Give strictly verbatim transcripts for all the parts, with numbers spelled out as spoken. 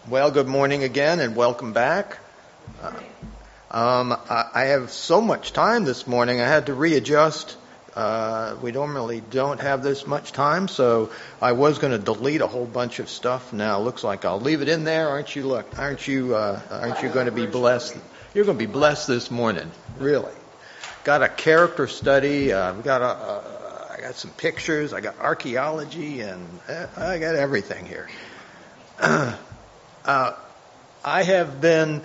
Well, good morning again and welcome back. Uh, um, I, I have so much time this morning, I had to readjust. Uh, we normally don't have this much time, so I was going to delete a whole bunch of stuff. Now it looks like I'll leave it in there. Aren't you? Look, aren't you? Uh, aren't you going to be blessed? You're going to be blessed this morning, really. Got a character study. Uh, we got a. Uh, I got some pictures. I got archaeology, and uh, I got everything here. Uh, I have been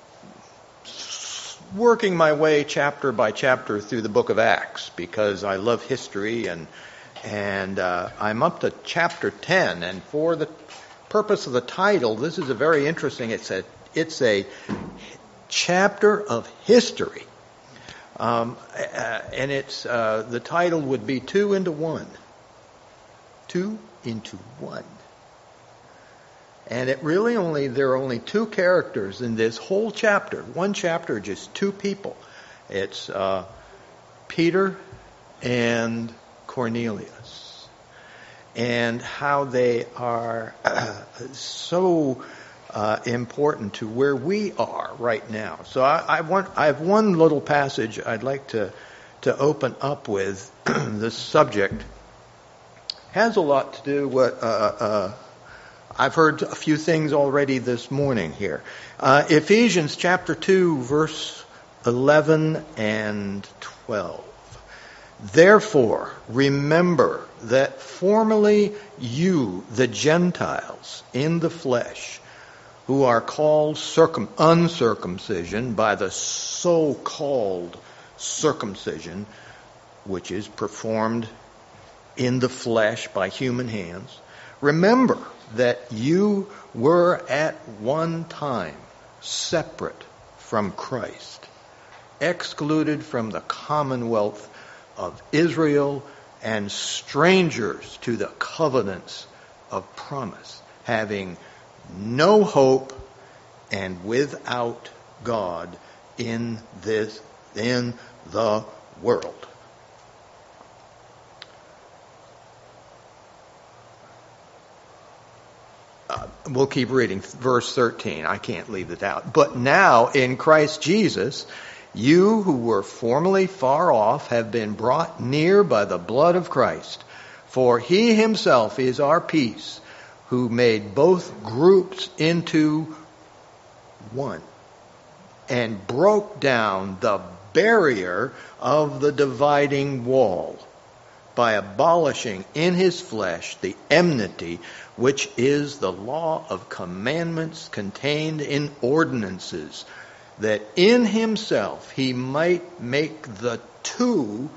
working my way chapter by chapter through the book of Acts because I love history, and and uh, I'm up to chapter ten. And for the purpose of the title, this is a very interesting. It's a it's a chapter of history, um, uh, and it's uh, the title would be two into one. Two into one. And it really only, there are only two characters in this whole chapter. One chapter, just two people. It's uh, Peter and Cornelius. And how they are uh, so uh, important to where we are right now. So I, I want, I have one little passage I'd like to, to open up with. This subject has a lot to do with... Uh, uh, I've heard a few things already this morning here. Uh, Ephesians chapter two, verse eleven and twelve. Therefore, remember that formerly you, the Gentiles, in the flesh, who are called circum- uncircumcision by the so-called circumcision, which is performed in the flesh by human hands, remember that you were at one time separate from Christ, excluded from the commonwealth of Israel, and strangers to the covenants of promise, having no hope and without God in this in the world. Uh, we'll keep reading verse thirteen. I can't leave it out. But now in Christ Jesus, you who were formerly far off have been brought near by the blood of Christ. For he himself is our peace, who made both groups into one and broke down the barrier of the dividing wall by abolishing in his flesh the enmity, which is the law of commandments contained in ordinances, that in himself he might make the two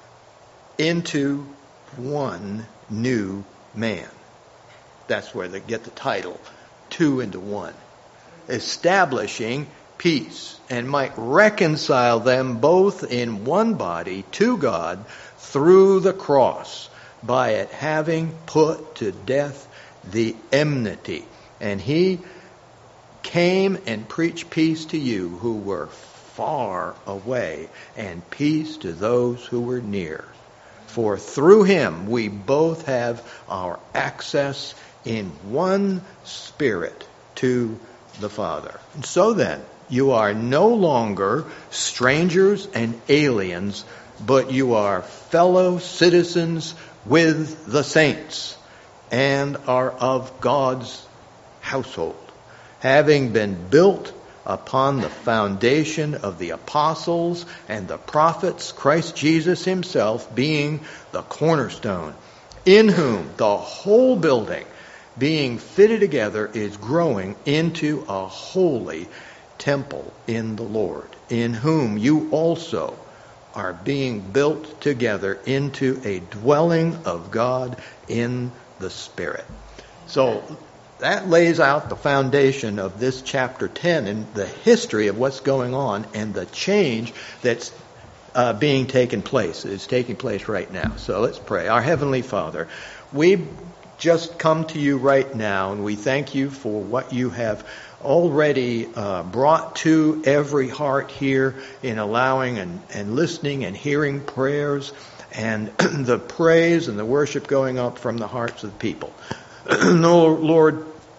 into one new man. That's where they get the title, two into one. Establishing peace, and might reconcile them both in one body to God through the cross, by it having put to death the enmity. And he came and preached peace to you who were far away, and peace to those who were near. For through him we both have our access in one Spirit to the Father. And so then, you are no longer strangers and aliens, but you are fellow citizens with the saints, and are of God's household, having been built upon the foundation of the apostles and the prophets, Christ Jesus himself being the cornerstone, in whom the whole building, being fitted together, is growing into a holy temple in the Lord, in whom you also are being built together into a dwelling of God in the Spirit. So that lays out the foundation of this chapter ten and the history of what's going on and the change that's uh, being taken place, is taking place right now. So let's pray. Our Heavenly Father, we just come to you right now, and we thank you for what you have already uh, brought to every heart here in allowing and, and listening and hearing prayers and the praise and the worship going up from the hearts of the people. Lord,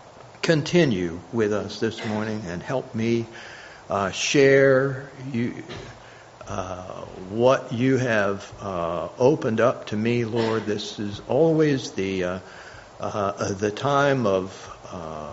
continue with us this morning and help me uh, share you, uh, what you have uh, opened up to me, Lord. This is always the uh, uh, the time of uh,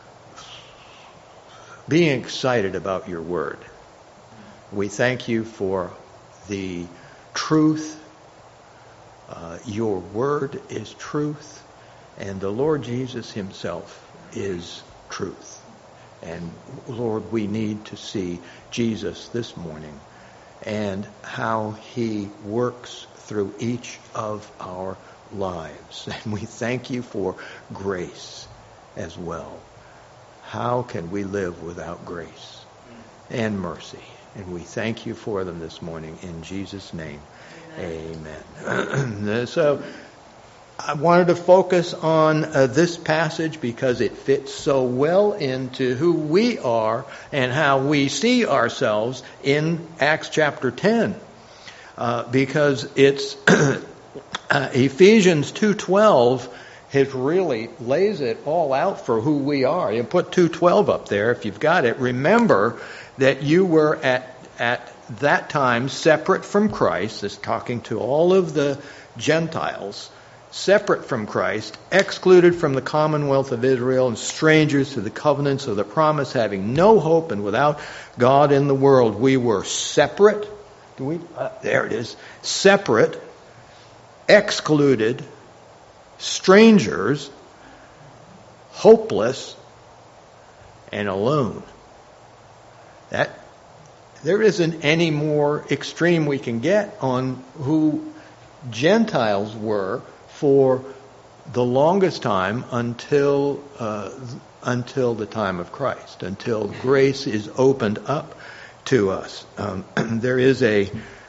being excited about your word. We thank you for the truth. Uh, your word is truth, and the Lord Jesus himself is truth. And Lord, we need to see Jesus this morning and how he works through each of our lives. And we thank you for grace as well. How can we live without grace and mercy? And we thank you for them this morning in Jesus' name. Amen. Amen. So I wanted to focus on uh, this passage because it fits so well into who we are and how we see ourselves in Acts chapter ten. Uh, because it's uh, Ephesians two twelve has really lays it all out for who we are. You put two twelve up there if you've got it. Remember that you were at at that time separate from Christ. This is talking to all of the Gentiles, separate from Christ, excluded from the commonwealth of Israel, and strangers to the covenants of the promise, having no hope and without God in the world. We were separate. Do we? Uh, there it is. Separate, excluded, strangers, hopeless, and alone. That there isn't any more extreme we can get on who Gentiles were for the longest time until uh, until the time of Christ, until grace is opened up to us. Um, there is a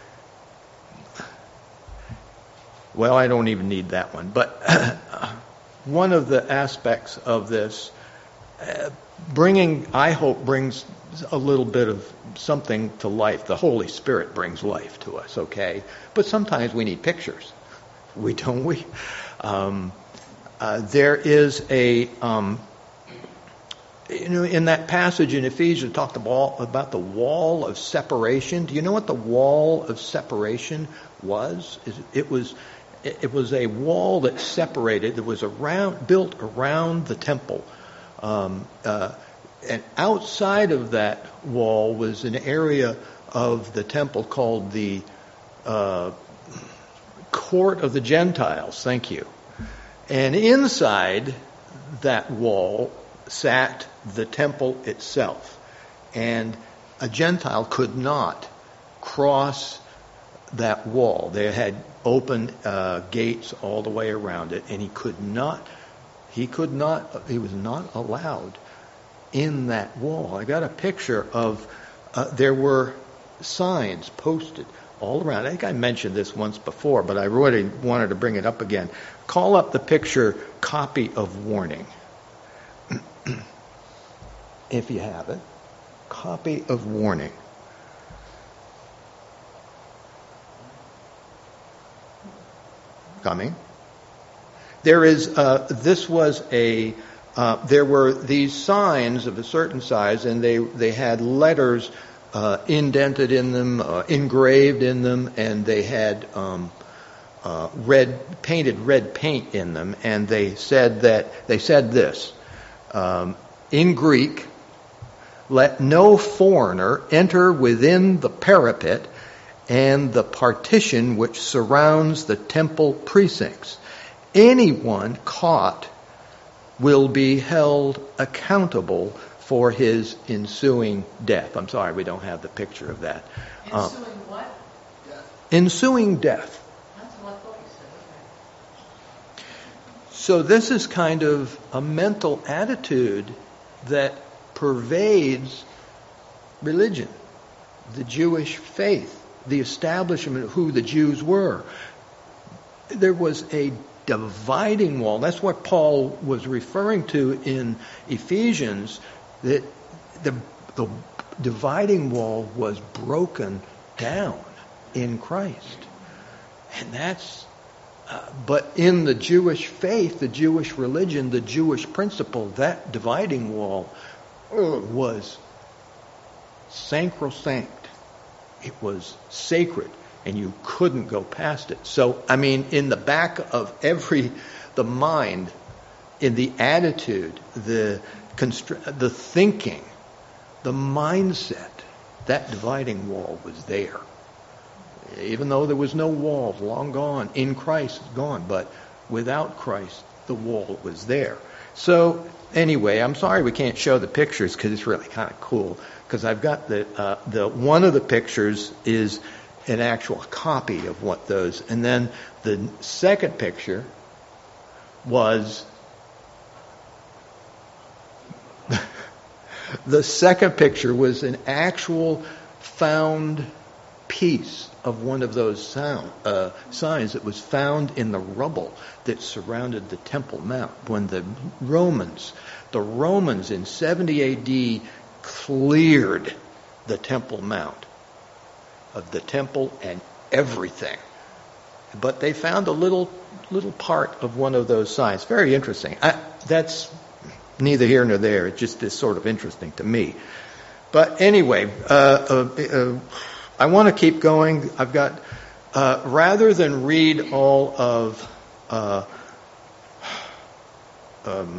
well, I don't even need that one, but one of the aspects of this, uh, bringing, I hope, brings a little bit of something to life. The Holy Spirit brings life to us, okay? But sometimes we need pictures. We don't we? Um, uh, there is a, um, you know, in that passage in Ephesians, it talked about, about the wall of separation. Do you know what the wall of separation was? It was, it was a wall that separated, that was around, built around the temple. Um, uh, and outside of that wall was an area of the temple called the uh, Court of the Gentiles. Thank you. And inside that wall sat the temple itself. And a Gentile could not cross that wall. They had open uh, gates all the way around it, and he could not, he could not, he was not allowed in that wall. I got a picture of, uh, there were signs posted all around. I think I mentioned this once before, but I really wanted to bring it up again. Call up the picture, copy of warning. If you have it. Copy of warning. Coming. There is, uh, this was a, uh, there were these signs of a certain size, and they, they had letters uh, indented in them, uh, engraved in them, and they had um, uh, red, painted red paint in them, and they said that, they said this, um, in Greek, let no foreigner enter within the parapet and the partition which surrounds the temple precincts. Anyone caught will be held accountable for his ensuing death. I'm sorry, we don't have the picture of that. Ensuing uh, what? Death. Ensuing death. That's what I thought you said. Okay. So this is kind of a mental attitude that pervades religion, the Jewish faith, the establishment of who the Jews were. There was a dividing wall. That's what Paul was referring to in Ephesians, that the, the dividing wall was broken down in Christ. And that's Uh, but in the Jewish faith, the Jewish religion, the Jewish principle, that dividing wall uh, was sacrosanct. It was sacred, and you couldn't go past it. So, I mean, in the back of every, the mind, in the attitude, the constr- the thinking, the mindset, that dividing wall was there. Even though there was no wall, long gone, in Christ, gone, but without Christ, the wall was there. So, anyway, I'm sorry we can't show the pictures because it's really kind of cool. Because I've got the uh, the one of the pictures is an actual copy of what those, and then the second picture was the second picture was an actual found piece of one of those sound, uh, signs that was found in the rubble that surrounded the Temple Mount. When the Romans, the Romans in seventy A D cleared the Temple Mount of the temple and everything. But they found a little little part of one of those signs. Very interesting. I, that's neither here nor there. It just is sort of interesting to me. But anyway, uh, uh, uh, I want to keep going. I've got, uh, rather than read all of uh, um,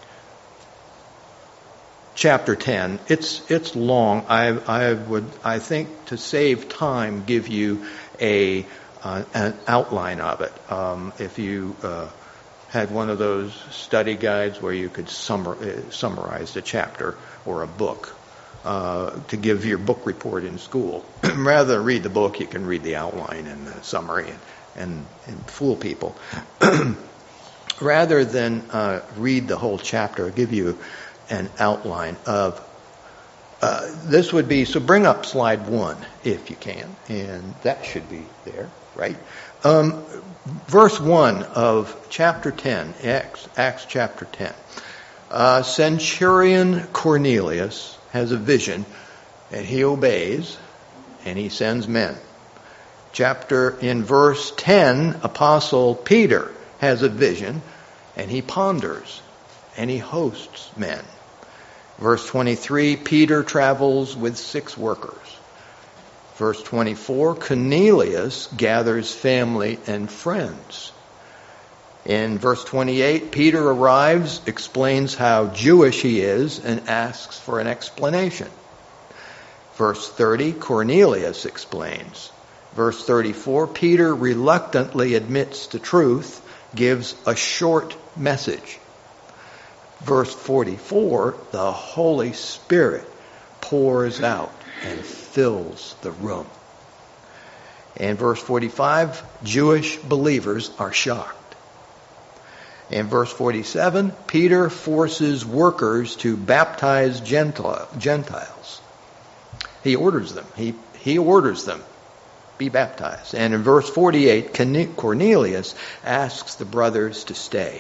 chapter ten, it's it's long. I I would I think to save time give you a uh, an outline of it. Um, if you uh, had one of those study guides where you could summar, uh, summarize the chapter or a book. Uh, to give your book report in school. Rather than read the book, you can read the outline and the summary and, and, and fool people. Rather than uh, read the whole chapter, I'll give you an outline of, uh, this would be, so bring up slide one if you can, and that should be there, right? Um, verse one of chapter ten, Acts, Acts chapter ten. Uh, Centurion Cornelius has a vision, and he obeys, and he sends men. Chapter in verse ten, Apostle Peter has a vision, and he ponders, and he hosts men. Verse twenty-three, Peter travels with six workers. Verse twenty-four, Cornelius gathers family and friends. In verse twenty-eight, Peter arrives, explains how Jewish he is, and asks for an explanation. Verse thirty, Cornelius explains. Verse thirty-four, Peter reluctantly admits the truth, gives a short message. Verse forty-four, the Holy Spirit pours out and fills the room. And verse forty-five, Jewish believers are shocked. In verse forty-seven, Peter forces workers to baptize Gentiles. He orders them. He, he orders them, be baptized. And in verse forty-eight, Cornelius asks the brothers to stay.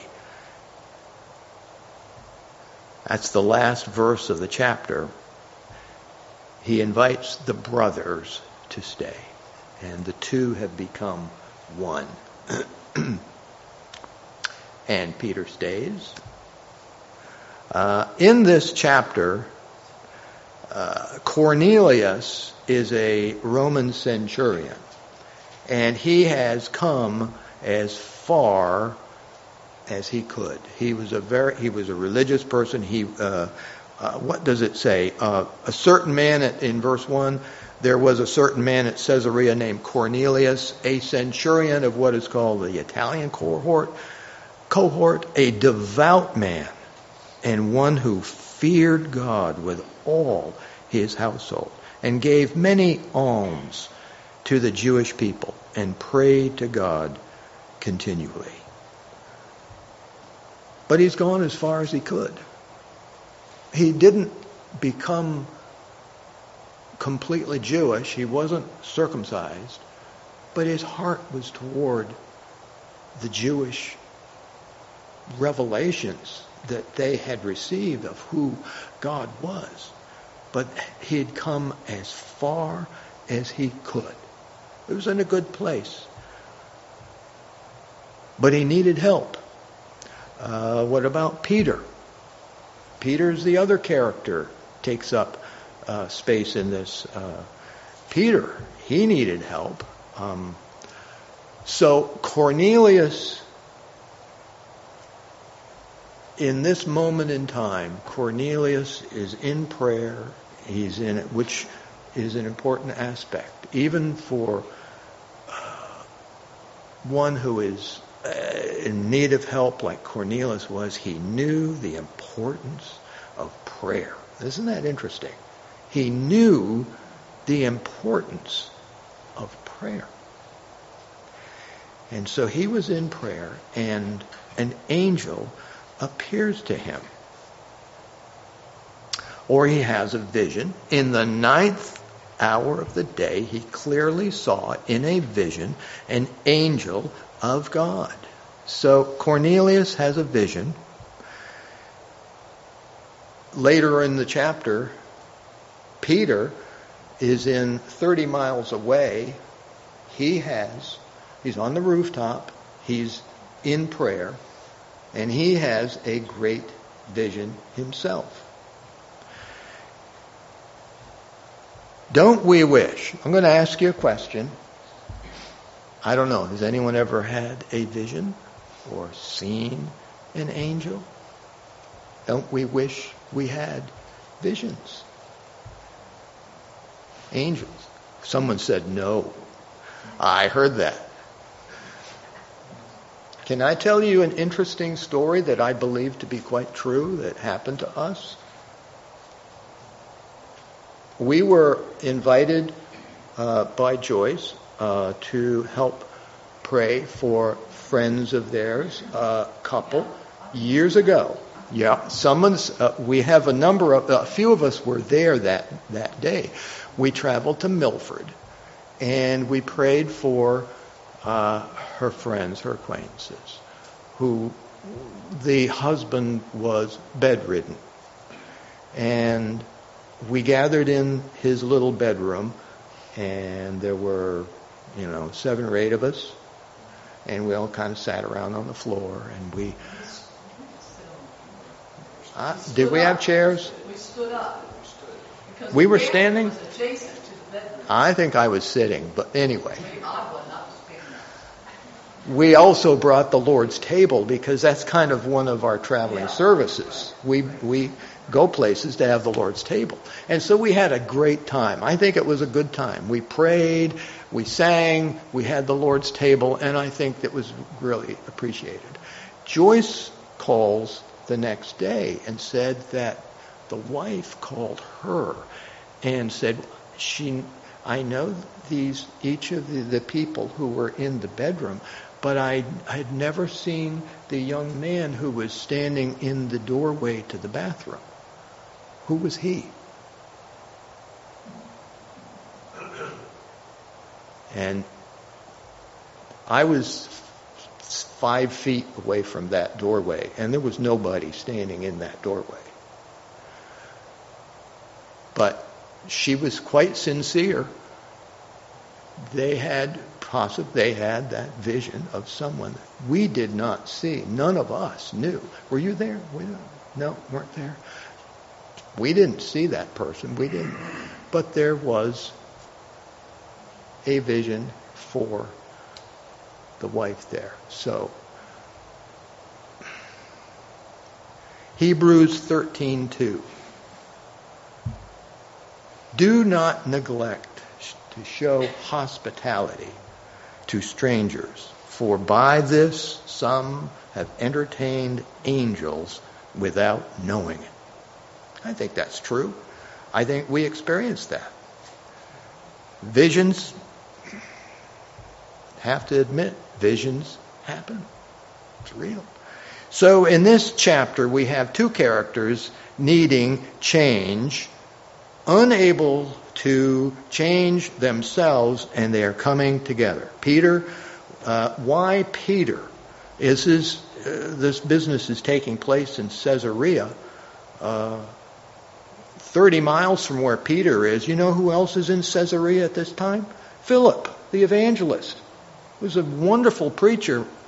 That's the last verse of the chapter. He invites the brothers to stay. And the two have become one. And Peter stays. Uh, in this chapter, uh, Cornelius is a Roman centurion, and he has come as far as he could. He was a very he was a religious person. He uh, uh, what does it say? Uh, a certain man at, in verse one. There was a certain man at Caesarea named Cornelius, a centurion of what is called the Italian cohort. cohort, a devout man, and one who feared God with all his household, and gave many alms to the Jewish people, and prayed to God continually. But he's gone as far as he could. He didn't become completely Jewish. He wasn't circumcised, but his heart was toward the Jewish revelations that they had received of who God was. But he had come as far as he could. It was in a good place. but he needed help. Uh, what about Peter? Peter's the other character, takes up uh, space in this. Uh, Peter, he needed help. Um, so Cornelius, in this moment in time, Cornelius is in prayer. He's in it, which is an important aspect, even for uh, one who is uh, in need of help like Cornelius was. He knew the importance of prayer. Isn't that interesting? He knew the importance of prayer. And so he was in prayer, and an angel appears to him. Or he has a vision. In the ninth hour of the day, he clearly saw in a vision an angel of God. So Cornelius has a vision. Later in the chapter, Peter is in thirty miles away. He has, he's on the rooftop, he's in prayer, and he has a great vision himself. Don't we wish? I'm going to ask you a question. I don't know. Has anyone ever had a vision or seen an angel? Don't we wish we had visions? Angels. Someone said no. I heard that. Can I tell you an interesting story that I believe to be quite true that happened to us? We were invited uh, by Joyce uh, to help pray for friends of theirs, a couple, years ago. Yeah, someone's. Uh, we have a number of. A few of us were there that that day. We traveled to Milford, and we prayed for uh, her friends, her acquaintances, who the husband was bedridden, and we gathered in his little bedroom, and there were, you know, seven or eight of us, and we all kind of sat around on the floor, and we. Uh, did we have chairs? We stood up. Because we were the standing? was adjacent to the bedroom. I think I was sitting, but anyway. Maybe odd one, not standing. We also brought the Lord's table because that's kind of one of our traveling Yeah. services. We we go places to have the Lord's table. And so we had a great time. I think it was a good time. We prayed, we sang, we had the Lord's table, and I think that was really appreciated. Joyce calls the next day and said that the wife called her and said, "She, I know these each of the, the people who were in the bedroom, but I had never seen the young man who was standing in the doorway to the bathroom. Who was he?" And I was five feet away from that doorway, and there was nobody standing in that doorway. But she was quite sincere. They had possibly they had that vision of someone that we did not see. None of us knew. Were you there? We, no, weren't there. We didn't see that person. We didn't. But there was a vision for the wife there. So, Hebrews thirteen two. Do not neglect to show hospitality to strangers, for by this some have entertained angels without knowing it. I think that's true. I think we experience that. Visions, have to admit, visions happen. It's real. So in this chapter, we have two characters needing change, unable to change themselves, and they are coming together. Peter, uh, why Peter? Is this, uh, this business is taking place in Caesarea, uh, thirty miles from where Peter is. You know who else is in Caesarea at this time? Philip, the evangelist. He was a wonderful preacher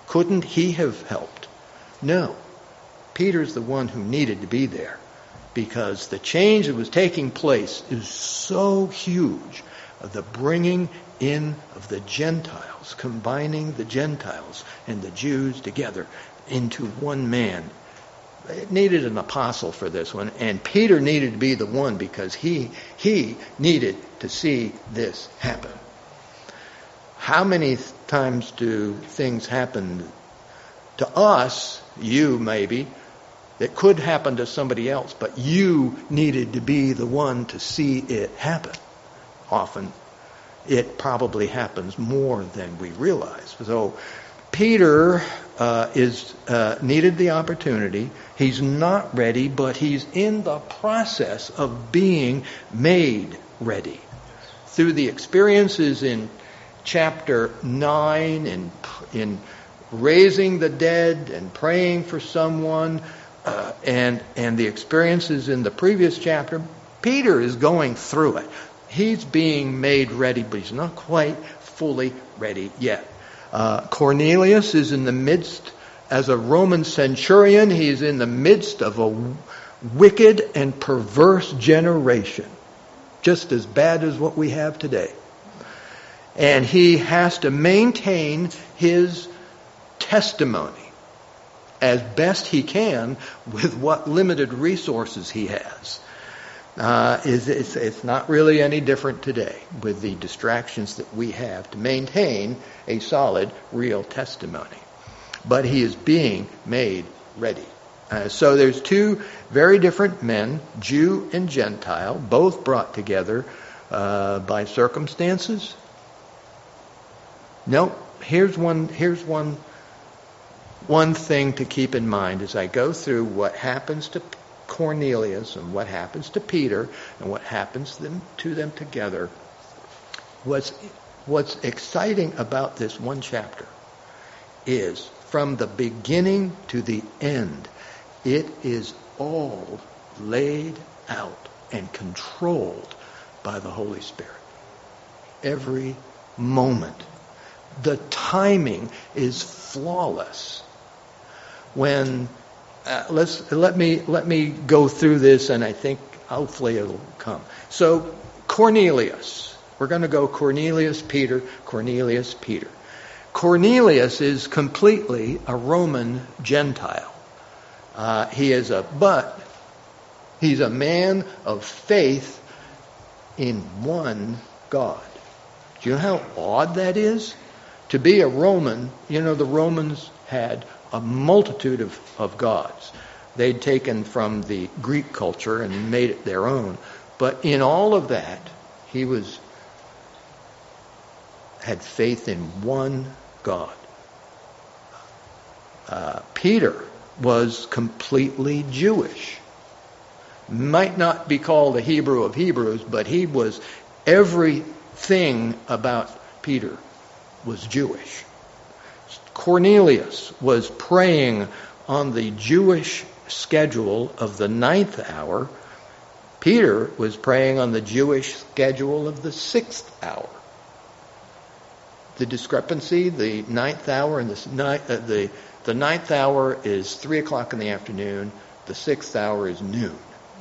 Couldn't he have helped? No. Peter's the one who needed to be there, because the change that was taking place is so huge, of the bringing in of the Gentiles, combining the Gentiles and the Jews together into one man. It needed an apostle for this one, and Peter needed to be the one, because he he needed to see this happen. How many times do things happen to us, you maybe, that could happen to somebody else, but you needed to be the one to see it happen? Often it probably happens more than we realize. So Peter uh, is uh, needed the opportunity. He's not ready, but he's in the process of being made ready. Through the experiences in chapter nine, and in, in raising the dead and praying for someone, uh, and and the experiences in the previous chapter, Peter is going through it. He's being made ready, but he's not quite fully ready yet. Uh, Cornelius is in the midst, as a Roman centurion, he's in the midst of a wicked and perverse generation, just as bad as what we have today. And he has to maintain his testimony as best he can with what limited resources he has. Uh, is it's, it's not really any different today with the distractions that we have to maintain a solid, real testimony. But he is being made ready. Uh, so there's two very different men, Jew and Gentile, both brought together uh, by circumstances. No, here's one. Here's one. One thing to keep in mind as I go through what happens to Cornelius and what happens to Peter and what happens to them, to them together. What's, what's exciting about this one chapter is from the beginning to the end, it is all laid out and controlled by the Holy Spirit. Every moment. The timing is flawless. When Uh, let's let me let me go through this, and I think hopefully it'll come. So Cornelius, we're going to go Cornelius, Peter, Cornelius, Peter. Cornelius is completely a Roman Gentile. Uh, he is a but he's a man of faith in one God. Do you know how odd that is? To be a Roman, you know, the Romans had a multitude of, of gods. They'd taken from the Greek culture and made it their own. But in all of that, he was had faith in one God. Uh, Peter was completely Jewish. Might not be called a Hebrew of Hebrews, but he was, everything about Peter was Jewish. Cornelius was praying on the Jewish schedule of the ninth hour. Peter was praying on the Jewish schedule of the sixth hour. The discrepancy, the ninth hour and the ninth, uh, the the ninth hour is three o'clock in the afternoon. The sixth hour is noon.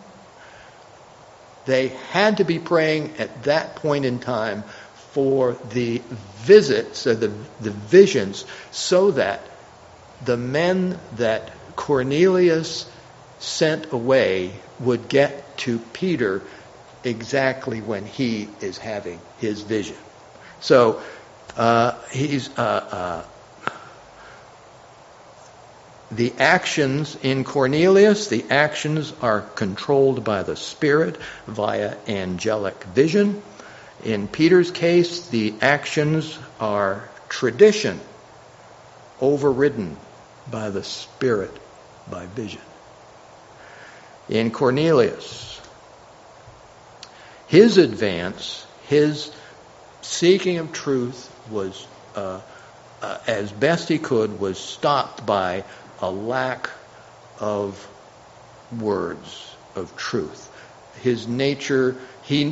They had to be praying at that point in time for the visits, so the, the visions, so that the men that Cornelius sent away would get to Peter exactly when he is having his vision. So uh, he's uh, uh, the actions in Cornelius, the actions are controlled by the Spirit via angelic vision. In Peter's case, the actions are tradition, overridden by the Spirit, by vision. In Cornelius, his advance, his seeking of truth was, uh, uh, as best he could, was stopped by a lack of words of truth. His nature, he...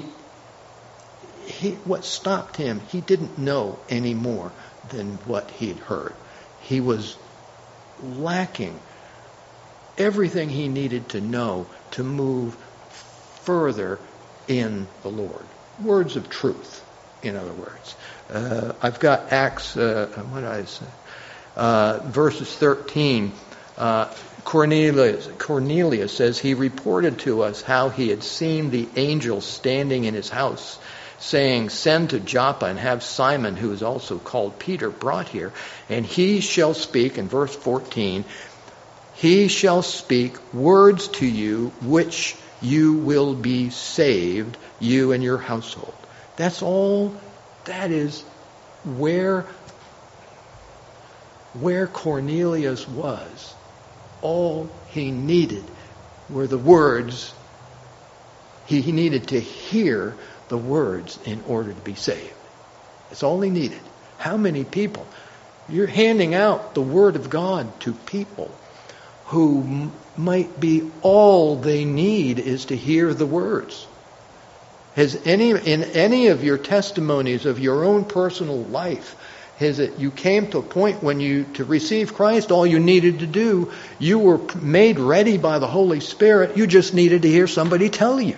He, what stopped him, he didn't know any more than what he'd heard. he was lacking everything he needed to know to move further in the Lord. Words of truth, in other words. Uh, I've got Acts, uh, what did I say? Uh, verses thirteen. Uh, Cornelius, Cornelius says he reported to us how he had seen the angel standing in his house, saying, "Send to Joppa and have Simon, who is also called Peter, brought here, and he shall speak," in verse fourteen, "he shall speak words to you which you will be saved, you and your household." That's all. That is where, where Cornelius was. All he needed were the words. He, he needed to hear the words in order to be saved. That's all he needed. How many people? You're handing out the Word of God to people who m- might be all they need is to hear the words. Has any, in any of your testimonies of your own personal life, has it, you came to a point when you, to receive Christ, all you needed to do, you were made ready by the Holy Spirit, you just needed to hear somebody tell you.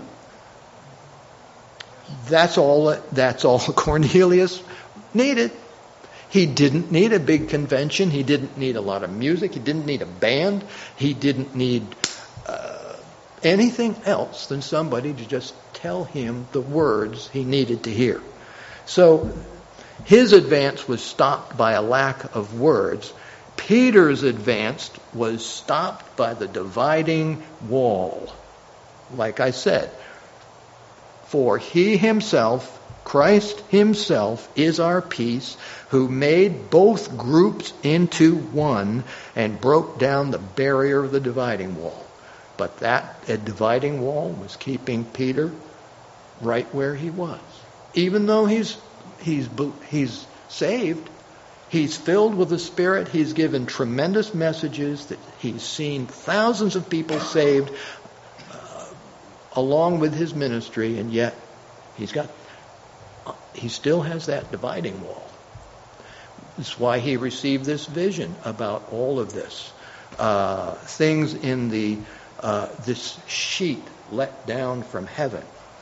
That's all, that's all Cornelius needed. He didn't need a big convention. He didn't need a lot of music. He didn't need a band. He didn't need uh, anything else than somebody to just tell him the words he needed to hear. So his advance was stopped by a lack of words. Peter's advance was stopped by the dividing wall. Like I said, for he himself, Christ himself, is our peace, who made both groups into one and broke down the barrier of the dividing wall. But that a dividing wall was keeping Peter right where he was. Even though he's he's he's saved, he's filled with the Spirit, he's given tremendous messages, that he's seen thousands of people saved uh, along with his ministry, and yet he's got he still has that dividing wall. That's why he received this vision about all of this. Uh, things in the uh, this sheet let down from heaven.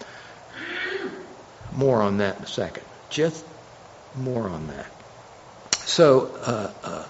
More on that in a second. Just more on that. So, uh, uh,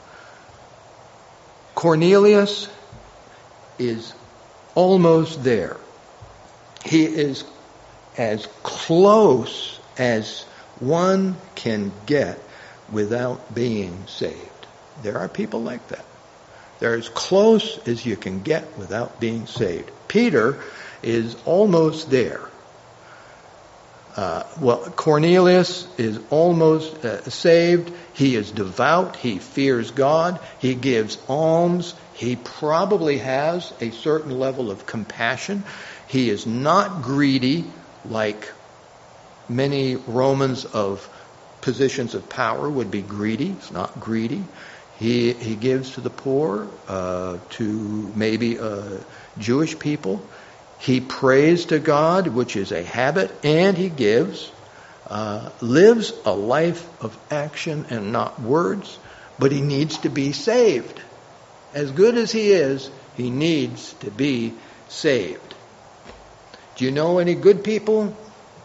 Cornelius is almost there. He is as close as one can get without being saved. There are people like that. They're as close as you can get without being saved. Peter is almost there. Uh, well, Cornelius is almost uh, saved. He is devout. He fears God. He gives alms. He probably has a certain level of compassion. He is not greedy like many Romans of positions of power would be greedy. He's not greedy. He he gives to the poor, uh, to maybe uh, Jewish people. He prays to God, which is a habit, and he gives, uh, lives a life of action and not words, but he needs to be saved. As good as he is, he needs to be saved. Do you know any good people?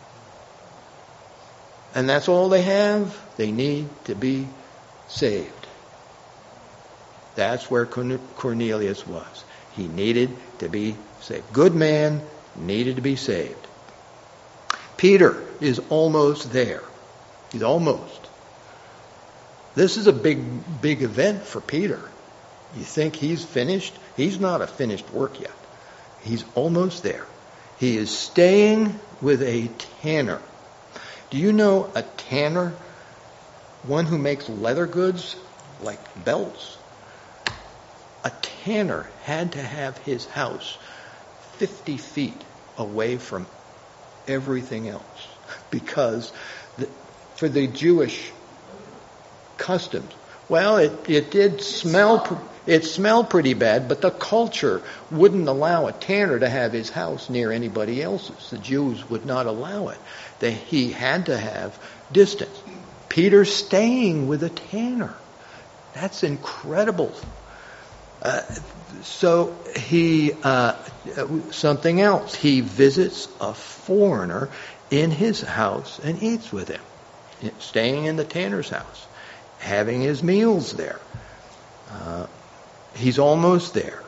And that's all they have? They need to be saved. That's where Cornelius was. He needed to be saved. Good man, needed to be saved. Peter is almost there. He's almost. This is a big, big event for Peter. You think he's finished? He's not a finished work yet. He's almost there. He is staying with a tanner. Do you know a tanner? One who makes leather goods, like belts? A tanner had to have his house fifty feet away from everything else, because the, for the Jewish customs, well, it, it did smell, it smelled pretty bad, but the culture wouldn't allow a tanner to have his house near anybody else's. The Jews would not allow it. They, he had to have distance. Peter's staying with a tanner. That's incredible. Uh, so he, uh, something else. He visits a foreigner in his house and eats with him, staying in the tanner's house, having his meals there. Uh, he's almost there.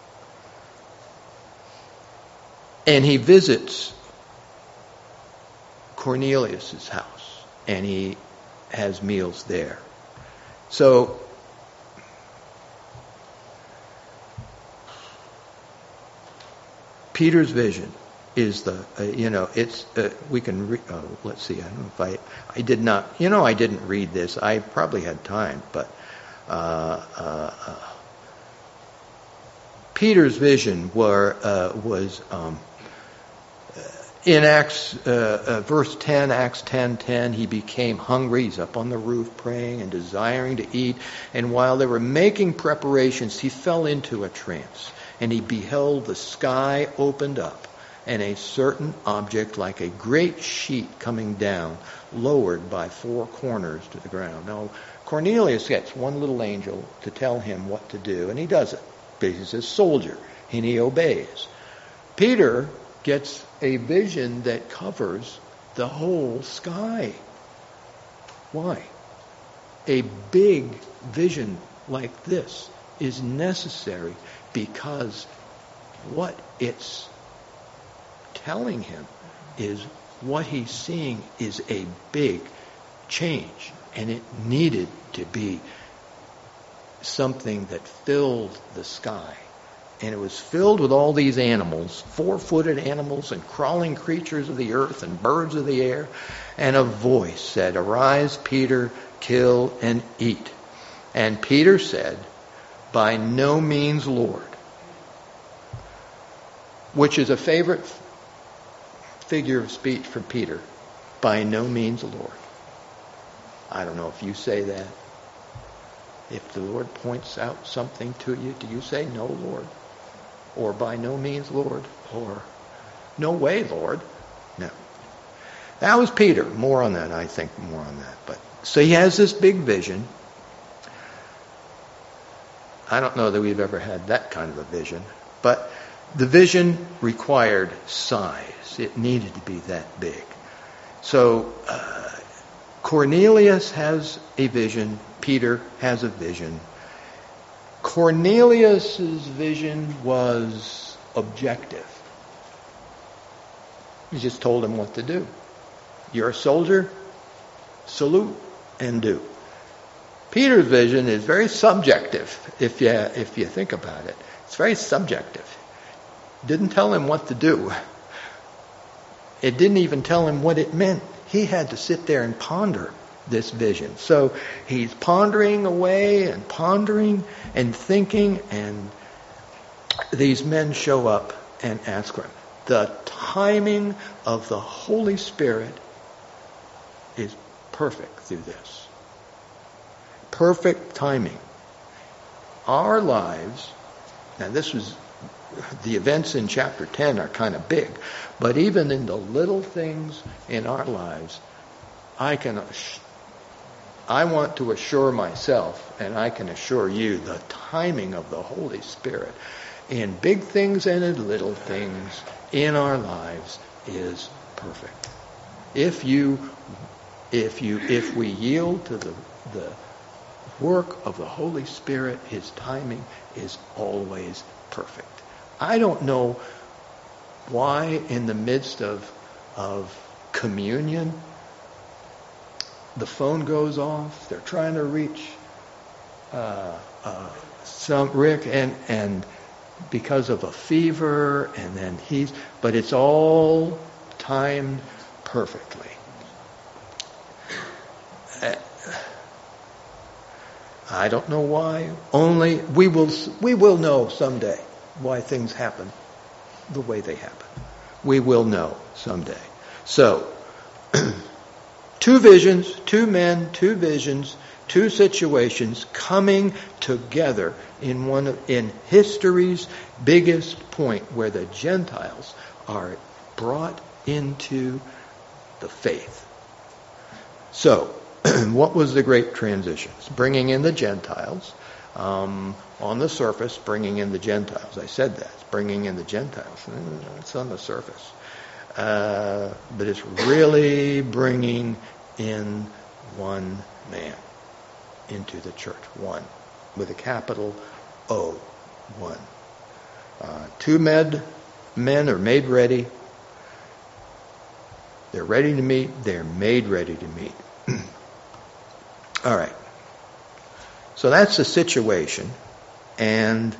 And he visits Cornelius' house, and he has meals there. So, Peter's vision is the, uh, you know, it's, uh, we can, re- oh, let's see, I don't know if I, I did not, you know, I didn't read this. I probably had time, but uh, uh, uh, Peter's vision were, uh, was um, in Acts, uh, uh, verse ten, Acts ten ten, he became hungry. He's up on the roof praying and desiring to eat. And while they were making preparations, he fell into a trance. And he beheld the sky opened up, and a certain object like a great sheet coming down, lowered by four corners to the ground. Now, Cornelius gets one little angel to tell him what to do, and he does it. He's a soldier, and he obeys. Peter gets a vision that covers the whole sky. Why? A big vision like this is necessary because what it's telling him is what he's seeing is a big change, and it needed to be something that filled the sky. And it was filled with all these animals, four-footed animals and crawling creatures of the earth and birds of the air. And a voice said, "Arise, Peter, kill and eat." And Peter said, "By no means, Lord." Which is a favorite figure of speech for Peter. By no means, Lord. I don't know if you say that. If the Lord points out something to you, do you say, "No, Lord"? Or "by no means, Lord"? Or "no way, Lord"? No. That was Peter. More on that, I think, more on that. But so he has this big vision. I don't know that we've ever had that kind of a vision. But the vision required size. It needed to be that big. So uh, Cornelius has a vision. Peter has a vision. Cornelius's vision was objective. He just told him what to do. You're a soldier, salute and do. Peter's vision is very subjective, if you if you think about it. It's very subjective. Didn't tell him what to do. It didn't even tell him what it meant. He had to sit there and ponder this vision. So he's pondering away and pondering and thinking, and these men show up and ask him. The timing of the Holy Spirit is perfect through this. Perfect timing. Our lives, now this was, the events in chapter ten are kind of big, but even in the little things in our lives, I can I want to assure myself, and I can assure you, the timing of the Holy Spirit in big things and in little things in our lives is perfect. If you, if you, if we yield to the the work of the Holy Spirit, His timing is always perfect. I don't know why in the midst of of communion the phone goes off. They're trying to reach uh, uh, some Rick, and and because of a fever, and then he's, but it's all timed perfectly. Uh, I don't know why. Only we will we will know someday why things happen the way they happen. We will know someday. So. Two visions, two men, two visions, two situations coming together in one of, in history's biggest point, where the Gentiles are brought into the faith. So, what was the great transition? It's bringing in the Gentiles. Um, on the surface, bringing in the Gentiles. I said that. It's bringing in the Gentiles. It's on the surface. Uh, but it's really bringing in one man into the church. One. With a capital O. One. Uh, two med, men are made ready. They're ready to meet. They're made ready to meet. All right. So that's the situation. And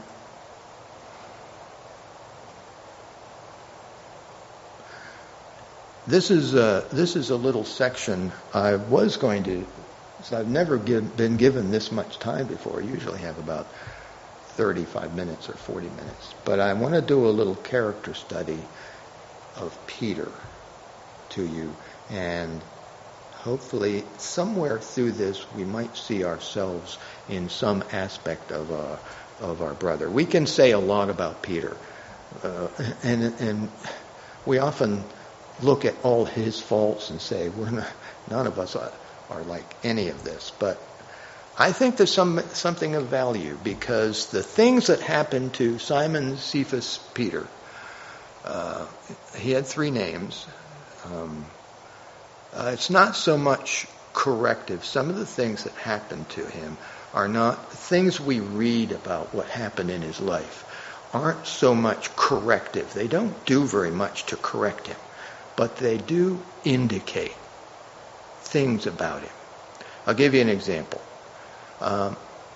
this is a, this is a little section I was going to, so I've never give, been given this much time before. I usually have about thirty-five minutes or forty minutes. But I want to do a little character study of Peter to you, and hopefully somewhere through this we might see ourselves in some aspect of uh, of our brother. We can say a lot about Peter, uh, and and we often look at all his faults and say we're not, none of us are, are like any of this. But I think there's some something of value, because the things that happened to Simon, Cephas, Peter, uh, he had three names. Um, uh, it's not so much corrective. Some of the things that happened to him are not things we read about what happened in his life, aren't so much corrective. They don't do very much to correct him, but they do indicate things about him. I'll give you an example. Um,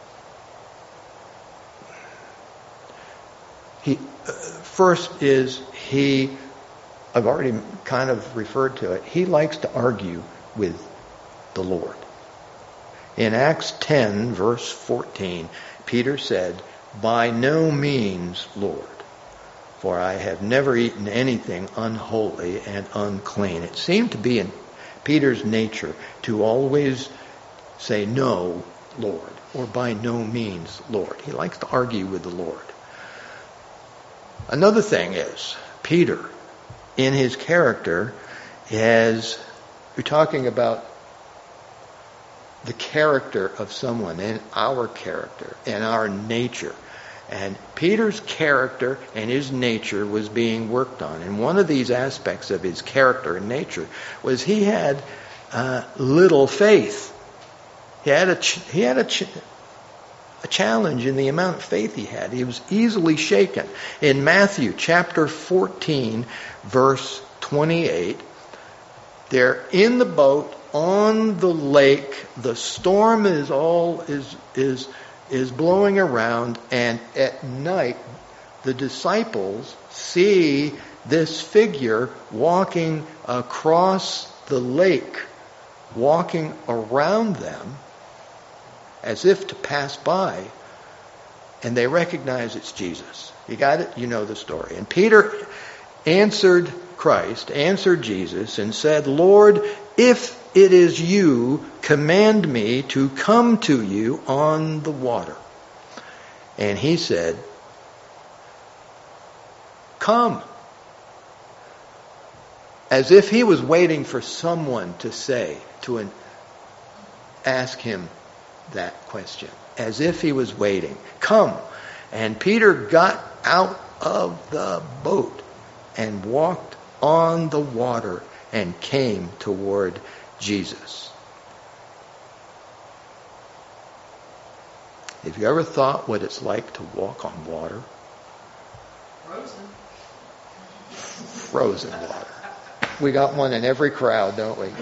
he uh, first is he, I've already kind of referred to it, he likes to argue with the Lord. In Acts ten, verse fourteen, Peter said, "By no means, Lord, for I have never eaten anything unholy and unclean." It seemed to be in Peter's nature to always say, "No, Lord," or "by no means, Lord." He likes to argue with the Lord. Another thing is, Peter, in his character, has, we're talking about the character of someone, and our character, and our nature. And Peter's character and his nature was being worked on. And one of these aspects of his character and nature was he had uh, little faith. He had a ch- he had a, ch- a challenge in the amount of faith he had. He was easily shaken. In Matthew chapter fourteen, verse twenty-eight, they're in the boat on the lake. The storm is all is is is blowing around, and at night the disciples see this figure walking across the lake, walking around them as if to pass by, and they recognize it's Jesus. You got it? You know the story. And Peter answered Christ, answered Jesus, and said, "Lord, if it is you, command me to come to you on the water." And he said, "Come." As if he was waiting for someone to say, to an, ask him that question. As if he was waiting. "Come." And Peter got out of the boat and walked on the water and came toward Jesus. Have you ever thought what it's like to walk on water? Frozen. Frozen water. We got one in every crowd, don't we?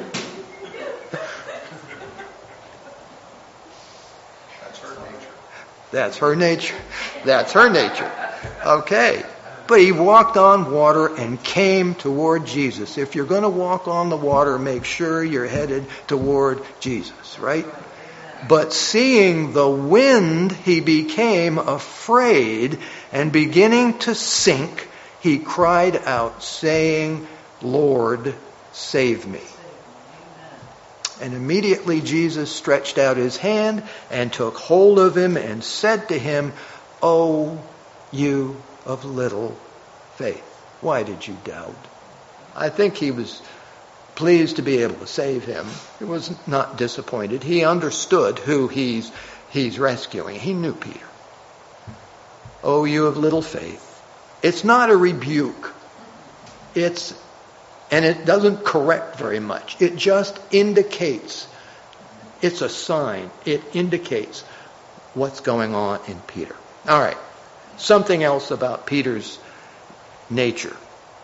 That's her nature. That's her nature. That's her nature. Okay. But he walked on water and came toward Jesus. If you're going to walk on the water, make sure you're headed toward Jesus, right? But seeing the wind, he became afraid, and beginning to sink, he cried out, saying, "Lord, save me." And immediately Jesus stretched out his hand and took hold of him and said to him, "O you of little faith, why did you doubt?" I think he was pleased to be able to save him. He was not disappointed. He understood who he's, he's rescuing. He knew Peter. Oh, you of little faith. It's not a rebuke. It's, and it doesn't correct very much. It just indicates. It's a sign. It indicates what's going on in Peter. All right. Something else about Peter's nature.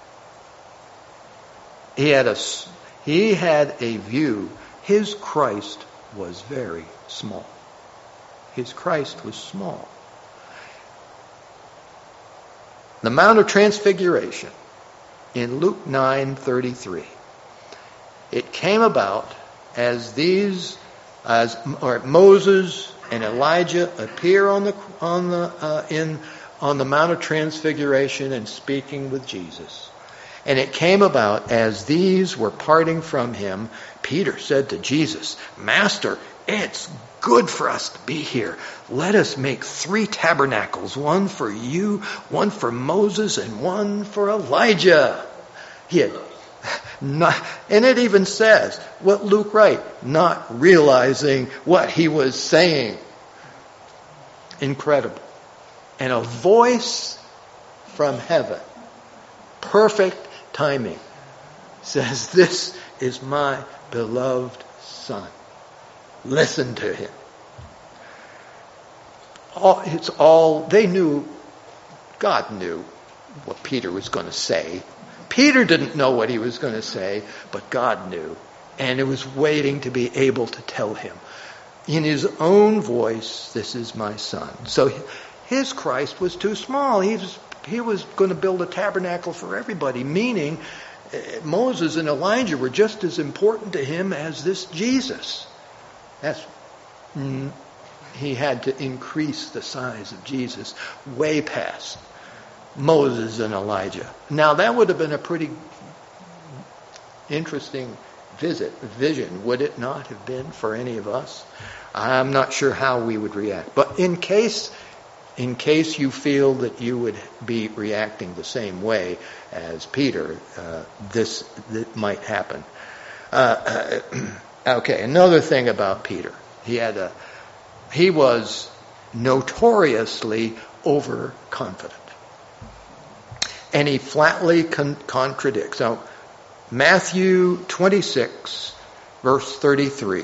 He had a, he had a view. His Christ was very small. His Christ was small. The Mount of Transfiguration in Luke nine thirty-three. It came about as these, as or Moses and Elijah appear on the on the uh, in on the Mount of Transfiguration and speaking with Jesus. And it came about as these were parting from him, Peter said to Jesus, "Master, it's good for us to be here. Let us make three tabernacles, one for you, one for Moses, and one for Elijah." He had not, and it even says, what Luke writes, not realizing what he was saying. Incredible. And a voice from heaven, perfect timing, says, "This is my beloved Son. Listen to him." All, it's all, they knew, God knew what Peter was going to say. Peter didn't know what he was going to say, but God knew. And it was waiting to be able to tell him. In his own voice, "This is my Son." So his Christ was too small. He was, he was going to build a tabernacle for everybody, meaning Moses and Elijah were just as important to him as this Jesus. That's, mm, he had to increase the size of Jesus way past Moses and Elijah. Now that would have been a pretty interesting visit, vision, would it not have been for any of us? I'm not sure how we would react. But in case, in case you feel that you would be reacting the same way as Peter, uh, this, this might happen. Uh, okay, another thing about Peter. He had a, he was notoriously overconfident. And he flatly con- contradicts. Now, Matthew twenty-six, verse thirty-three.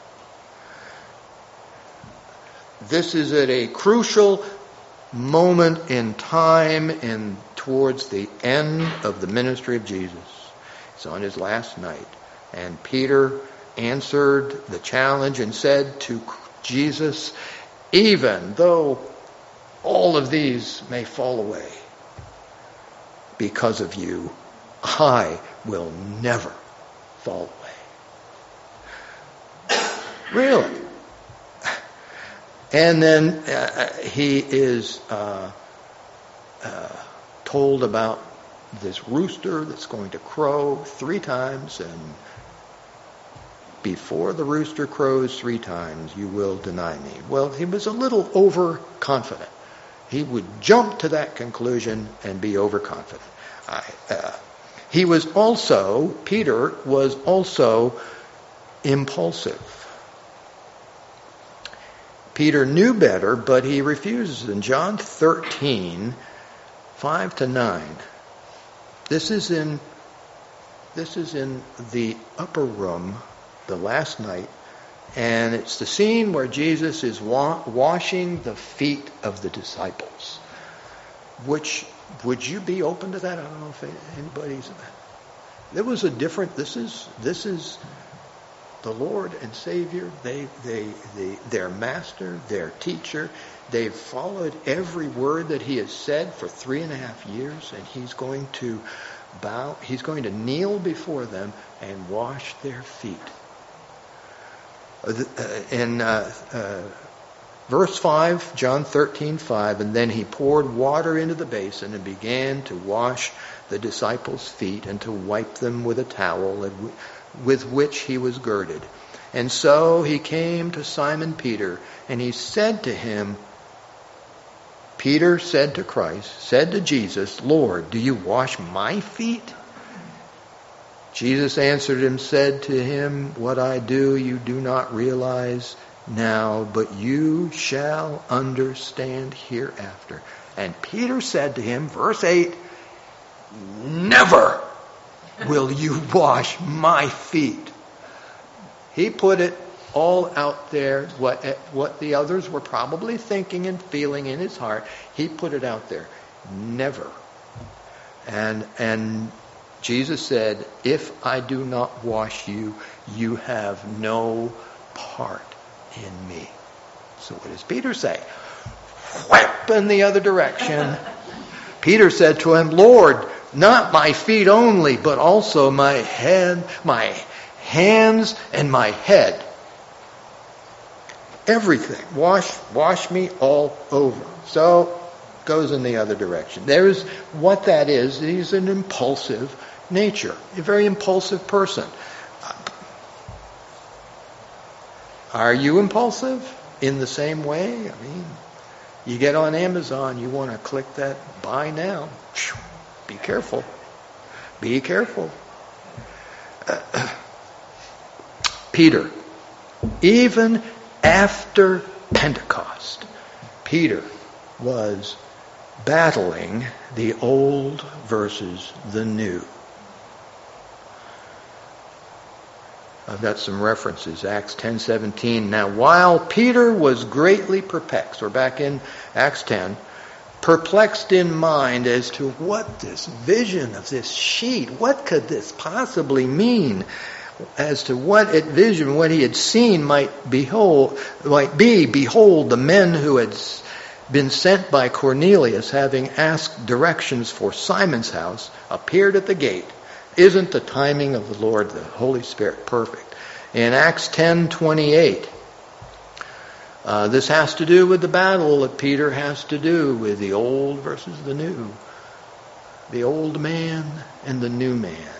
This is at a crucial moment in time and towards the end of the ministry of Jesus. It's on his last night. And Peter answered the challenge and said to Jesus, "Even though all of these may fall away because of you, I will never fall away." Really? And then uh, he is uh, uh, told about this rooster that's going to crow three times, and before the rooster crows three times, you will deny me. Well, he was a little overconfident. He would jump to that conclusion and be overconfident. I, uh, he was also, Peter was also impulsive. Peter knew better, but he refuses. In John thirteen, five to nine, this is in this is in the upper room, the last night, and it's the scene where Jesus is wa- washing the feet of the disciples. Which, would you be open to that? I don't know if anybody's. There was a different. This is this is. The Lord and Savior, they, they, they, their master, their teacher, they've followed every word that he has said for three and a half years, and he's going to bow, he's going to kneel before them and wash their feet. In uh, uh, verse five, John thirteen, five, and then he poured water into the basin and began to wash the disciples' feet and to wipe them with a towel and with which he was girded. And so he came to Simon Peter, and he said to him, Peter said to Christ, said to Jesus, "Lord, do you wash my feet?" Jesus answered him, said to him, what I do you do not realize now, but you shall understand hereafter. And Peter said to him, verse eight, never will you wash my feet. He put it all out there, what, what the others were probably thinking and feeling in his heart. He put it out there. Never. And, and Jesus said, if I do not wash you, you have no part in me. So what does Peter say? Whap in the other direction. Peter said to him, Lord, not my feet only, but also my head, my hands and my head. Everything. Wash, wash me all over. So goes in the other direction. There's what that is. He's an impulsive nature, a very impulsive person. Are you impulsive in the same way? I mean, you get on Amazon, you want to click that buy now. Be careful. Be careful. Uh, Peter, even after Pentecost, Peter was battling the old versus the new. I've got some references. Acts ten seventeen. Now, while Peter was greatly perplexed, or back in Acts ten, perplexed in mind as to what this vision of this sheet, what could this possibly mean, as to what it vision, what he had seen might behold, might be, behold, the men who had been sent by Cornelius, having asked directions for Simon's house, appeared at the gate. Isn't the timing of the Lord, the Holy Spirit, perfect? In Acts ten twenty-eight, uh, this has to do with the battle that Peter has to do with the old versus the new. The old man and the new man.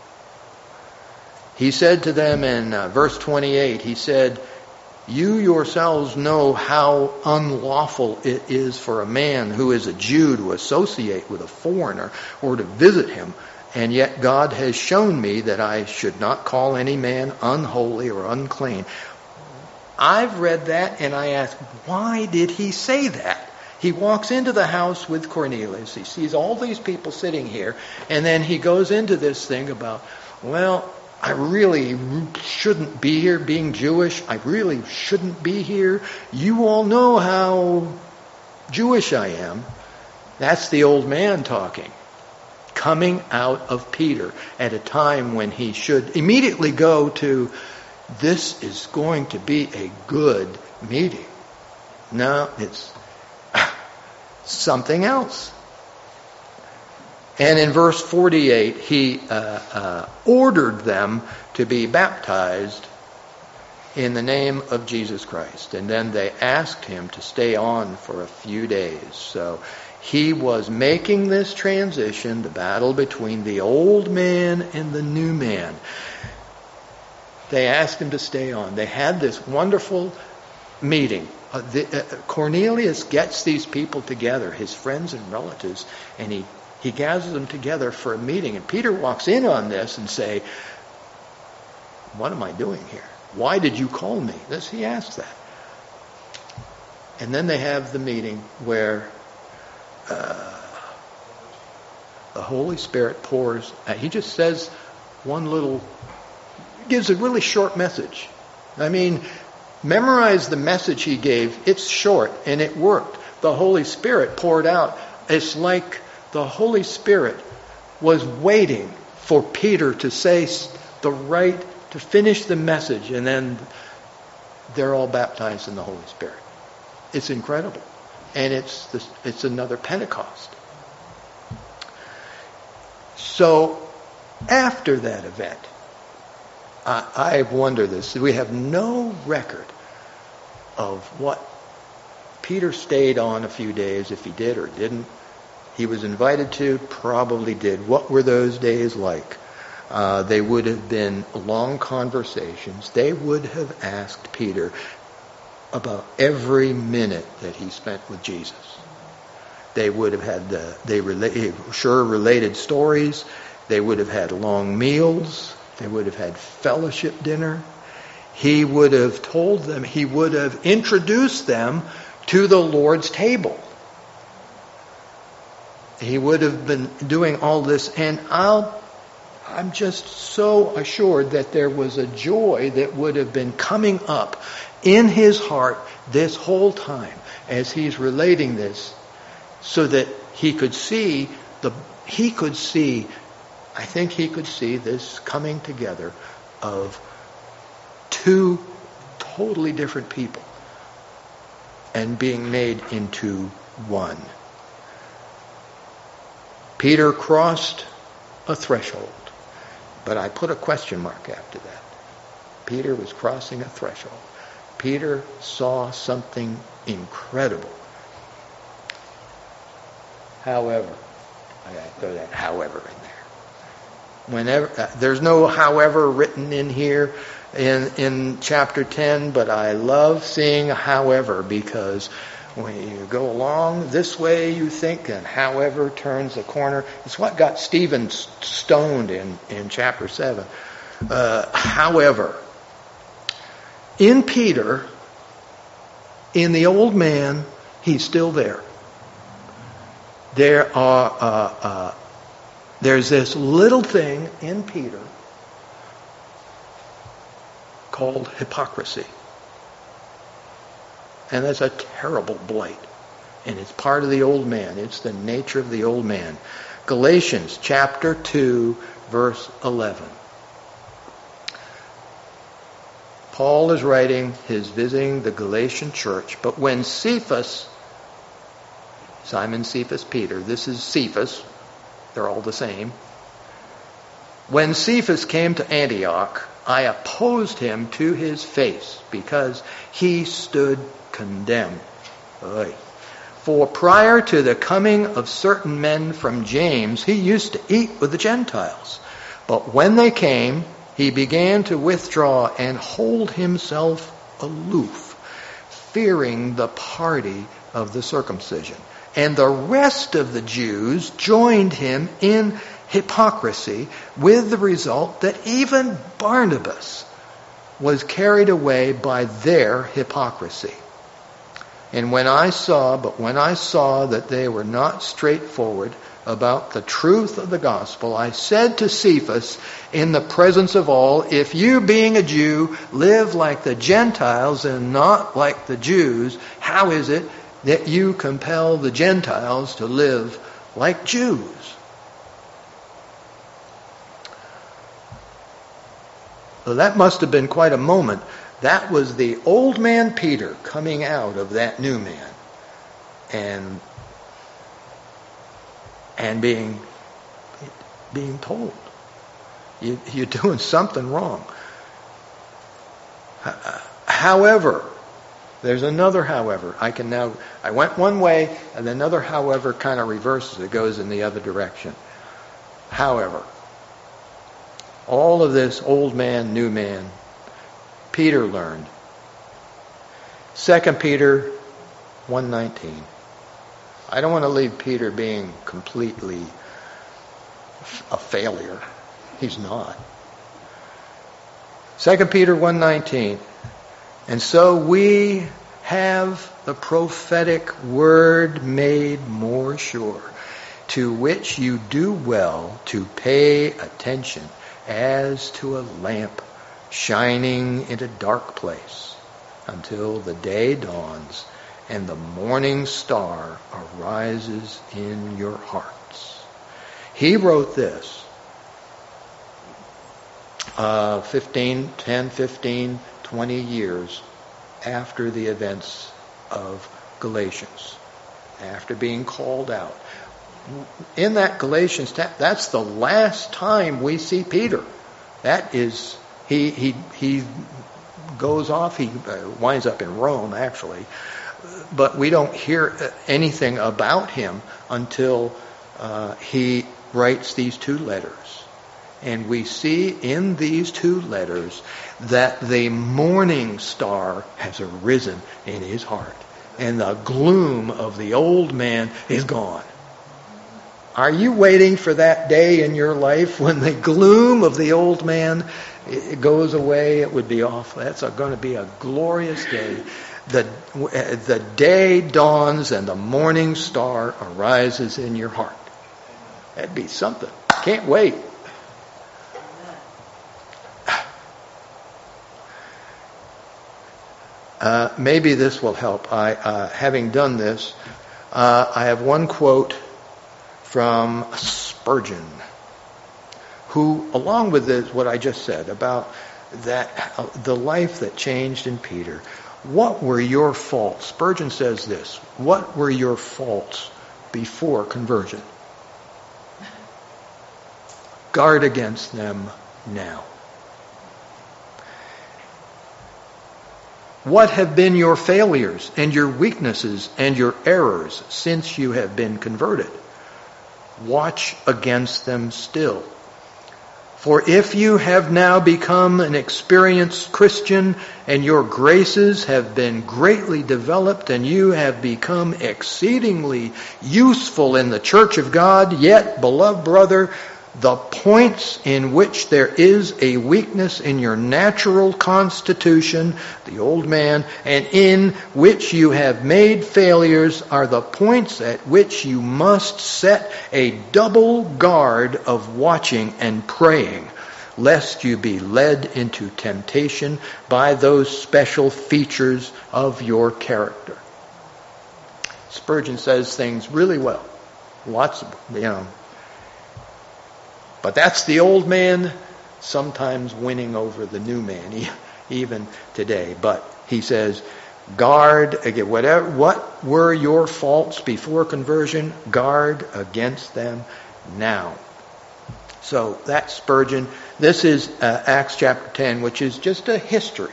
He said to them in uh, verse twenty-eight, he said, you yourselves know how unlawful it is for a man who is a Jew to associate with a foreigner or to visit him. And yet God has shown me that I should not call any man unholy or unclean. I've read that and I ask, why did he say that? He walks into the house with Cornelius. He sees all these people sitting here. And then he goes into this thing about, well, I really shouldn't be here being Jewish. I really shouldn't be here. You all know how Jewish I am. That's the old man talking. Coming out of Peter at a time when he should immediately go to, this is going to be a good meeting. No, it's something else. And in verse forty-eight, he uh, uh, ordered them to be baptized in the name of Jesus Christ. And then they asked him to stay on for a few days. So he was making this transition, the battle between the old man and the new man. They asked him to stay on. They had this wonderful meeting. Uh, the, uh, Cornelius gets these people together, his friends and relatives, and he, he gathers them together for a meeting. And Peter walks in on this and say, what am I doing here? Why did you call me? This, he asks that. And then they have the meeting where uh, the Holy Spirit pours. Uh, he just says one little, gives a really short message. I mean, memorize the message he gave. It's short and it worked. The Holy Spirit poured out. It's like the Holy Spirit was waiting for Peter to say the right, to finish the message, and then they're all baptized in the Holy Spirit. It's incredible. And it's this, it's another Pentecost. So after that event, I, I wonder this. We have no record of what Peter stayed on a few days, if he did or didn't. He was invited to, probably did. What were those days like? Uh, they would have been long conversations. They would have asked Peter about every minute that he spent with Jesus. They would have had the, they relate, sure related stories. They would have had long meals. They would have had fellowship dinner. He would have told them, he would have introduced them to the Lord's table. He would have been doing all this, and I'll, I'm just so assured that there was a joy that would have been coming up in his heart this whole time as he's relating this, so that he could see the, he could see, I think he could see this coming together of two totally different people and being made into one. Peter crossed a threshold, but I put a question mark after that. Peter was crossing a threshold. Peter saw something incredible. However, I got to throw that however in there. Whenever uh, there's no however written in here in in chapter ten, but I love seeing a however, because when you go along this way, you think, and however turns the corner. It's what got Stephen stoned in, in chapter seven. Uh, however, in Peter, in the old man, he's still there. There are uh, uh, there's this little thing in Peter called hypocrisy. And that's a terrible blight. And it's part of the old man. It's the nature of the old man. Galatians chapter two, verse eleven. Paul is writing his visiting the Galatian church, but when Cephas, Simon Cephas Peter, this is Cephas, they're all the same. When Cephas came to Antioch, I opposed him to his face because he stood condemned. Oy. For prior to the coming of certain men from James, he used to eat with the Gentiles. But when they came, he began to withdraw and hold himself aloof, fearing the party of the circumcision. And the rest of the Jews joined him in hypocrisy, with the result that even Barnabas was carried away by their hypocrisy. And when I saw, but when I saw that they were not straightforward about the truth of the gospel, I said to Cephas in the presence of all, if you, being a Jew, live like the Gentiles and not like the Jews, how is it that you compel the Gentiles to live like Jews? Well, that must have been quite a moment. That was the old man Peter coming out of that new man and and being being told, you, you're doing something wrong. However, there's another however. I can now, I went one way, and another however kind of reverses. It goes in the other direction. However, all of this old man, new man, Peter learned. Second Peter one nineteen. I don't want to leave Peter being completely a failure. He's not. Second Peter one nineteen. And so we have the prophetic word made more sure, to which you do well to pay attention as to a lamp shining in a dark place until the day dawns and the morning star arises in your hearts. He wrote this uh, fifteen, ten, fifteen, twenty years after the events of Galatians, after being called out. In that Galatians, that's the last time we see Peter. That is, he he he goes off, he winds up in Rome, actually. But we don't hear anything about him until uh, he writes these two letters. And we see in these two letters that the morning star has arisen in his heart. And the gloom of the old man is gone. Are you waiting for that day in your life when the gloom of the old man it goes away? It would be awful. That's going to be a glorious day. The, the day dawns and the morning star arises in your heart. That'd be something. Can't wait. Uh, maybe this will help. I, uh, having done this, uh, I have one quote from Spurgeon, who, along with this, what I just said about that, uh, the life that changed in Peter. What were your faults? Spurgeon says this. What were your faults before conversion? Guard against them now. What have been your failures and your weaknesses and your errors since you have been converted? Watch against them still. For if you have now become an experienced Christian and your graces have been greatly developed and you have become exceedingly useful in the church of God, yet, beloved brother, the points in which there is a weakness in your natural constitution, the old man, and in which you have made failures are the points at which you must set a double guard of watching and praying, lest you be led into temptation by those special features of your character. Spurgeon says things really well. Lots of, you know, but that's the old man sometimes winning over the new man, even today. But he says, guard, again, whatever, what were your faults before conversion? Guard against them now. So that's Spurgeon. This is uh, Acts chapter ten, which is just a history.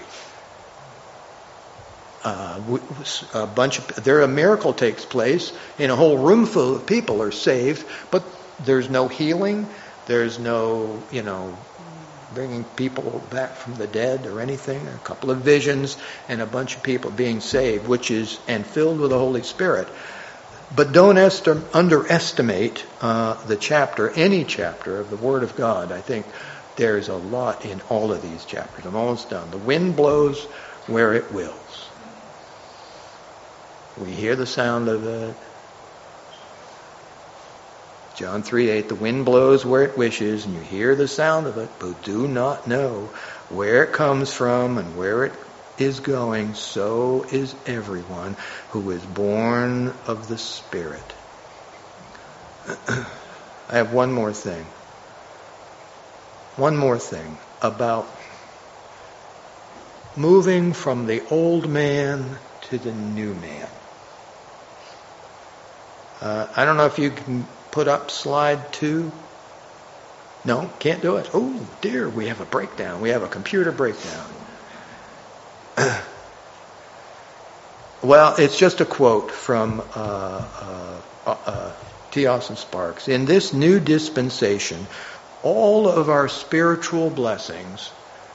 Uh, a bunch of, there a miracle takes place, and a whole room full of people are saved, but there's no healing. There's no, you know, bringing people back from the dead or anything. A couple of visions and a bunch of people being saved, which is, and filled with the Holy Spirit. But don't est- underestimate uh, the chapter, any chapter of the Word of God. I think there's a lot in all of these chapters. I'm almost done. The wind blows where it wills. We hear the sound of it. John three eight, the wind blows where it wishes, and you hear the sound of it, but do not know where it comes from and where it is going. So is everyone who is born of the Spirit. I have one more thing. One more thing about moving from the old man to the new man. Uh, I don't know if you can put up slide two. No, can't do it. Oh dear, we have a breakdown. We have a computer breakdown. Well, it's just a quote from uh, uh, uh, T. Austin Sparks. In this new dispensation, all of our spiritual blessings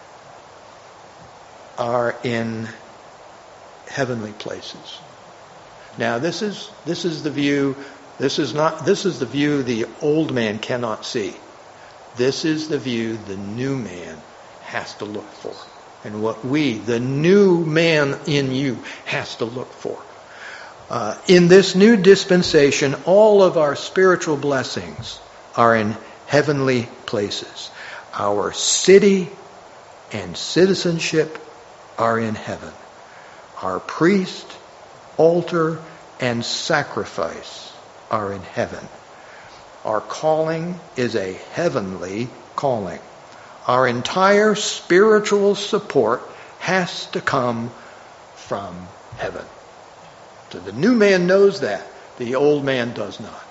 are in heavenly places. Now, this is this is the view. This is not. This is the view the old man cannot see. This is the view the new man has to look for, and what we, the new man in you, has to look for. Uh, in this new dispensation, all of our spiritual blessings are in heavenly places. Our city and citizenship are in heaven. Our priest, altar, and sacrifice are in heaven. Our calling is a heavenly calling. Our entire spiritual support has to come from heaven. So the new man knows that. The old man does not.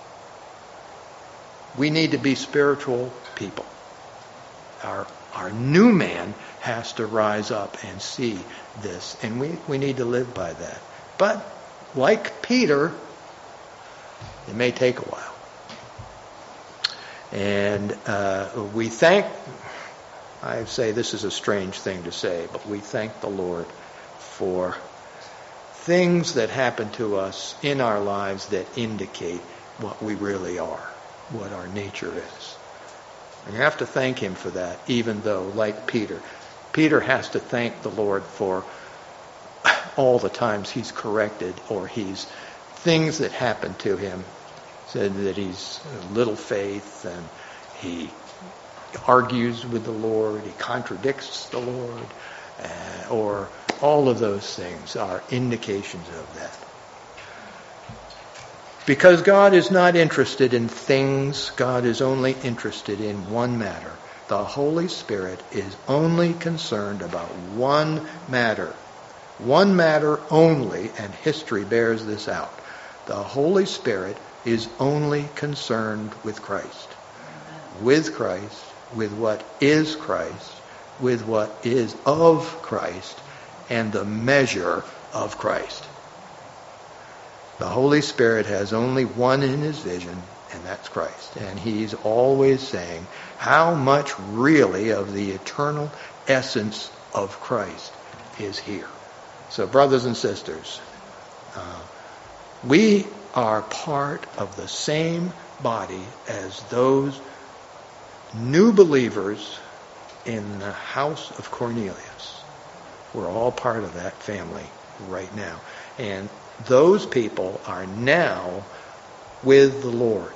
We need to be spiritual people. Our, our new man has to rise up and see this. And we, we need to live by that. But like Peter, it may take a while. And uh, we thank, I say this is a strange thing to say, but we thank the Lord for things that happen to us in our lives that indicate what we really are, what our nature is. And you have to thank him for that, even though, like Peter, Peter has to thank the Lord for all the times he's corrected or he's things that happen to him, said that he's little faith and he argues with the Lord, he contradicts the Lord, uh, or all of those things are indications of that. Because God is not interested in things, God is only interested in one matter. The Holy Spirit is only concerned about one matter. One matter only, and history bears this out. The Holy Spirit is only concerned with Christ. With Christ, with what is Christ, with what is of Christ, and the measure of Christ. The Holy Spirit has only one in his vision, and that's Christ. And he's always saying, how much really of the eternal essence of Christ is here? So brothers and sisters, uh, we are part of the same body as those new believers in the house of Cornelius. We're all part of that family right now. And those people are now with the Lord.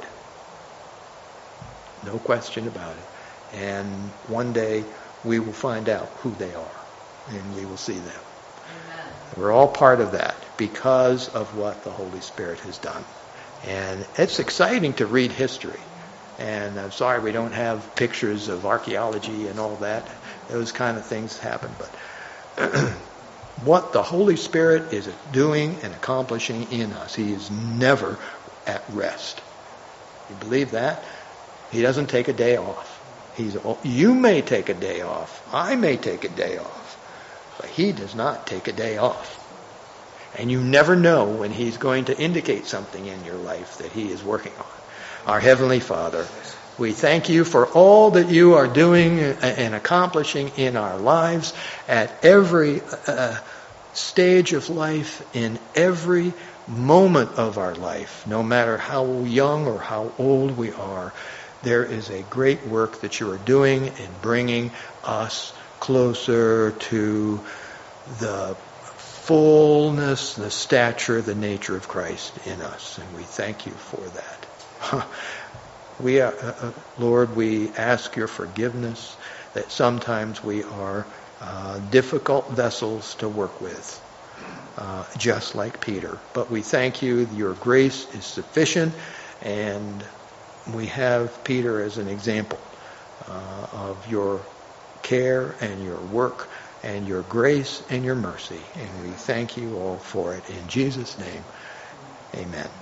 No question about it. And one day we will find out who they are. And we will see them. Amen. We're all part of that because of what the Holy Spirit has done. And it's exciting to read history. And I'm sorry we don't have pictures of archaeology and all that. Those kind of things happen. But what the Holy Spirit is doing and accomplishing in us, he is never at rest. You believe that? He doesn't take a day off. He's, you may take a day off. I may take a day off. But he does not take a day off. And you never know when he's going to indicate something in your life that he is working on. Our Heavenly Father, we thank you for all that you are doing and accomplishing in our lives at every uh, stage of life, in every moment of our life, no matter how young or how old we are. There is a great work that you are doing in bringing us closer to the fullness, the stature, the nature of Christ in us. And we thank you for that. We, are, uh, Lord, we ask your forgiveness that sometimes we are uh, difficult vessels to work with, uh, just like Peter. But we thank you, your grace is sufficient, and we have Peter as an example uh, of your care and your work and your grace and your mercy. And we thank you all for it. In Jesus' name, amen.